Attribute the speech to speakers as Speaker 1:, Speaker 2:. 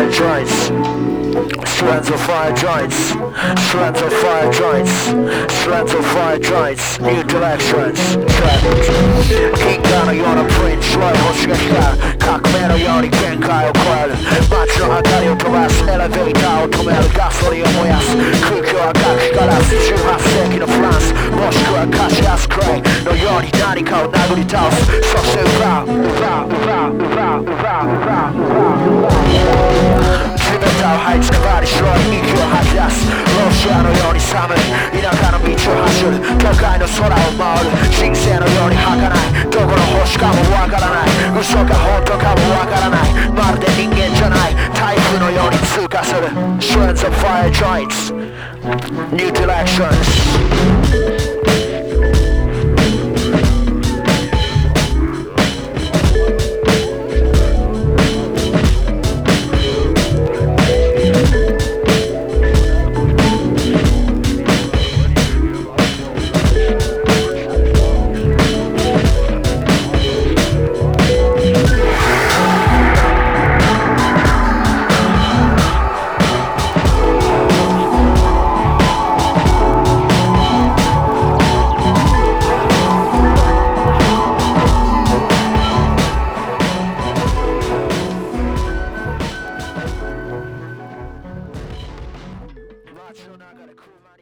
Speaker 1: fire joints. Strands of fire joints. Strands of fire joints. Strands of fire joints. New directions.銀河のようなプリン白い星が光る革命のように限界を超える街の明かりを飛ばすエレベーターを止めるガソリンを燃やす空気を赤く光らす18世紀のフランスもしくはカシアスクレイのように何かを殴り倒すそして奪う地べたを這いつくばり白い息を吐き出すロシアのように寒い田舎の道を走る都会の空を回る神聖のように儚いどこの星かもわからない嘘か本当かもわからないまるで人間じゃない台風のように通過する Strands of fire joints New directions Watch your nagare